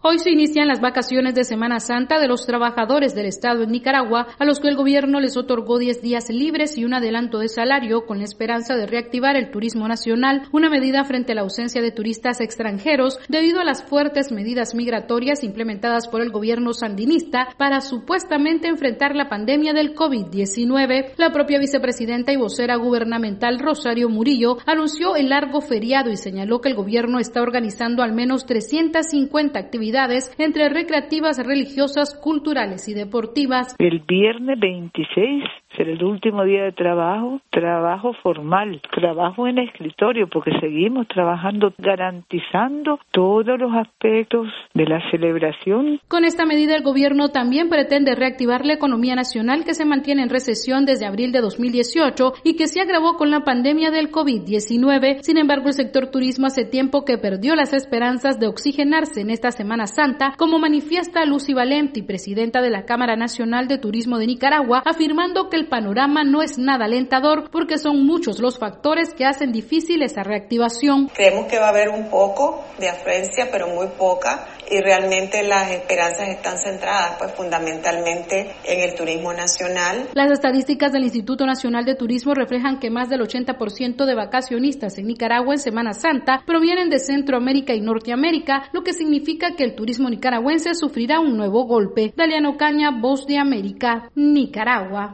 Hoy se inician las vacaciones de Semana Santa de los trabajadores del Estado en Nicaragua, a los que el gobierno les otorgó 10 días libres y un adelanto de salario con la esperanza de reactivar el turismo nacional, una medida frente a la ausencia de turistas extranjeros debido a las fuertes medidas migratorias implementadas por el gobierno sandinista para supuestamente enfrentar la pandemia del COVID-19. La propia vicepresidenta y vocera gubernamental Rosario Murillo anunció el largo feriado y señaló que el gobierno está organizando al menos 350 actividades entre recreativas, religiosas, culturales y deportivas. El viernes 26 será el último día de trabajo formal, trabajo en escritorio, porque seguimos trabajando, garantizando todos los aspectos de la celebración. Con esta medida, el gobierno también pretende reactivar la economía nacional que se mantiene en recesión desde abril de 2018 y que se agravó con la pandemia del COVID-19. Sin embargo, el sector turismo hace tiempo que perdió las esperanzas de oxigenarse en esta Semana Santa, como manifiesta Lucy Valenti, presidenta de la Cámara Nacional de Turismo de Nicaragua, afirmando que el panorama no es nada alentador porque son muchos los factores que hacen difícil esa reactivación. Creemos que va a haber un poco de afluencia, pero muy poca, y realmente las esperanzas están centradas pues fundamentalmente en el turismo nacional. Las estadísticas del Instituto Nacional de Turismo reflejan que más del 80% de vacacionistas en Nicaragua en Semana Santa provienen de Centroamérica y Norteamérica, lo que significa que el turismo nicaragüense sufrirá un nuevo golpe. Daliano Caña, Voz de América, Nicaragua.